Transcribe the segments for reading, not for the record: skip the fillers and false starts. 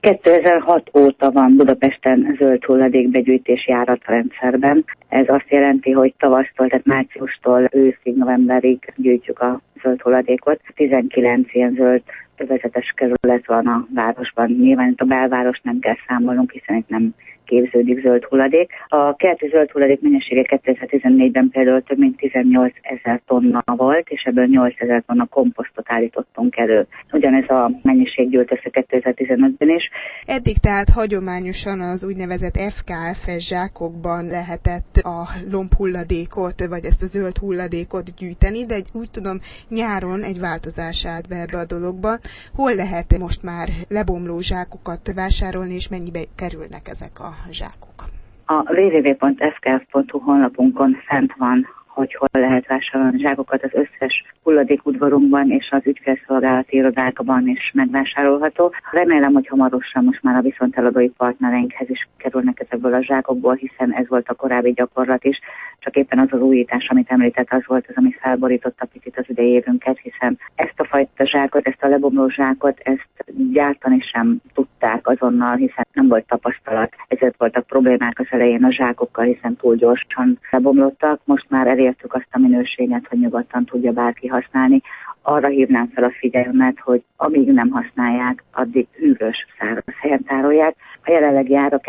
2006 óta van Budapesten zöld hulladékbegyűjtés járatrendszerben. Ez azt jelenti, hogy tavasztól, tehát márciustól őszig, novemberig gyűjtjük a zöld hulladékot. 19 ilyen zöld övezetes kerület van a városban. Nyilván itt a belváros nem kell számolnunk, hiszen itt nem képződik zöld hulladék. A kerti zöld hulladék mennyisége 2014-ben például több mint 18 000 tonna volt, és ebből 8 000 tonna komposztot állítottunk elő. Ugyanez a mennyiség gyűlt össze 2015-ben is. Eddig tehát hagyományosan az úgynevezett FKF-es zsákokban lehetett a lombhulladékot, vagy ezt a zöld hulladékot gyűjteni, de úgy tudom, nyáron egy változás állt be ebbe a dologba. Hol lehet most már lebomló zsákokat vásárolni, és mennyibe kerülnek ezek a zsákok? A www.fkf.hu honlapunkon fent van, hogy hol lehet vásárolni zsákokat, az összes hulladékudvarunkban és az ügyfélszolgálati irodákban is megvásárolható. Remélem, hogy hamarosan most már a viszonteladói partnereinkhez is kerülnek ezekből a zsákokból, hiszen ez volt a korábbi gyakorlat is, csak éppen az újítás, amit említett, az volt az, ami felborította picit az idejévünket, hiszen ezt a fajta zsákot, ezt a lebomló zsákot, ezt gyártani sem tudták azonnal, hiszen nem volt tapasztalat. Ezért voltak problémák az elején a zsákokkal, hiszen túl gyorsan lebomlottak. Most már elértük azt a minőséget, hogy nyugodtan tudja bárki használni. Arra hívnám fel a figyelmet, hogy amíg nem használják, addig hűvös, száraz helyen tárolják. A jelenlegi ára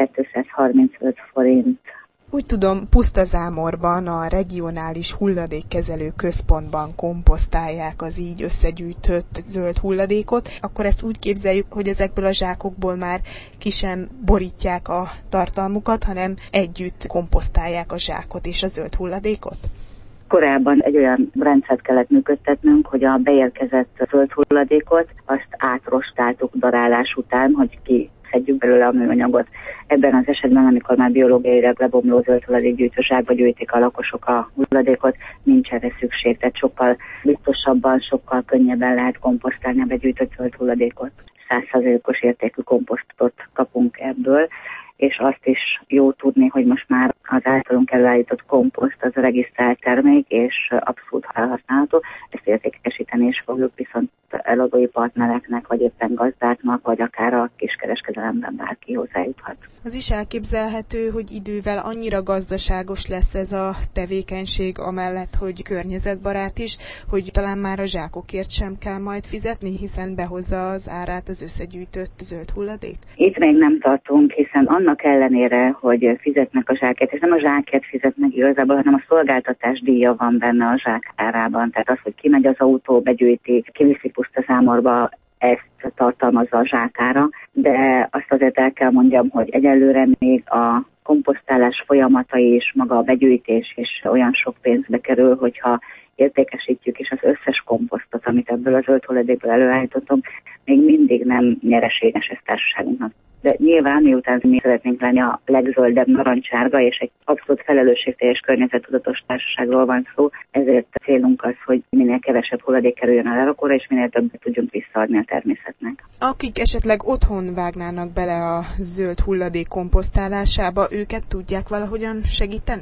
235 forint. Úgy tudom, Pusztazámorban a regionális hulladékkezelő központban komposztálják az így összegyűjtött zöld hulladékot. Akkor ezt úgy képzeljük, hogy ezekből a zsákokból már ki sem borítják a tartalmukat, hanem együtt komposztálják a zsákot és a zöld hulladékot? Korábban egy olyan rendszert kellett működtetnünk, hogy a beérkezett zöld hulladékot azt átrostáltuk darálás után, hogy szedjük belőle a műanyagot. Ebben az esetben, amikor már biológiailag lebomló zöld hulladékgyűjtő zsákba gyűjtik a lakosok a hulladékot, nincs erre szükség, tehát sokkal biztosabban, sokkal könnyebben lehet komposztálni a begyűjtött zöld hulladékot. 100%-os értékű komposztot kapunk ebből, és azt is jó tudni, hogy most már az általunk előállított komposzt az a regisztrált termék, és abszolút felhasználható. Ezt értékesíteni is fogjuk, viszont eladói partnereknek, vagy éppen gazdáknak, vagy akár a kiskereskedelemben bárki hozzájuthat. Az is elképzelhető, hogy idővel annyira gazdaságos lesz ez a tevékenység, amellett, hogy környezetbarát is, hogy talán már a zsákokért sem kell majd fizetni, hiszen behozza az árát az összegyűjtött zöld hulladék? Itt még nem tartunk, hiszen annak ellenére, hogy fizetnek a zsákért, és nem a zsákért fizetnek igazából, hanem a szolgáltatás díja van benne a zsák árában. Tehát az, hogy kimegy az autó, begyűjti, kiviszi Pusztazámorba, ezt tartalmazza a zsákára, de azt azért el kell mondjam, hogy egyelőre még a komposztálás folyamata és maga a begyűjtés is olyan sok pénzbe kerül, hogyha értékesítjük, és az összes komposztot, amit ebből a zöld hulladékből előállítottunk, még mindig nem nyereséges ez társaságunknak. De nyilván, miután mi szeretnénk lenni a legzöldebb narancsárga, és egy abszolút felelősségteljes környezettudatos társaságról van szó, ezért a célunk az, hogy minél kevesebb hulladék kerüljön a lerakóra, és minél többet tudjunk visszaadni a természetnek. Akik esetleg otthon vágnának bele a zöld hulladék komposztálásába, őket tudják valahogyan segíteni?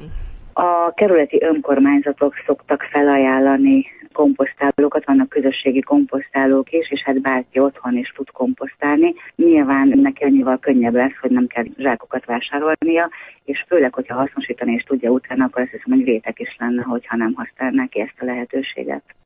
A kerületi önkormányzatok szoktak felajánlani komposztálókat, vannak közösségi komposztálók is, és hát bárki otthon is tud komposztálni. Nyilván neki annyival könnyebb lesz, hogy nem kell zsákokat vásárolnia, és főleg, hogyha hasznosítani is tudja utána, akkor azt hiszem, hogy vétek is lenne, hogyha nem használná ki ezt a lehetőséget.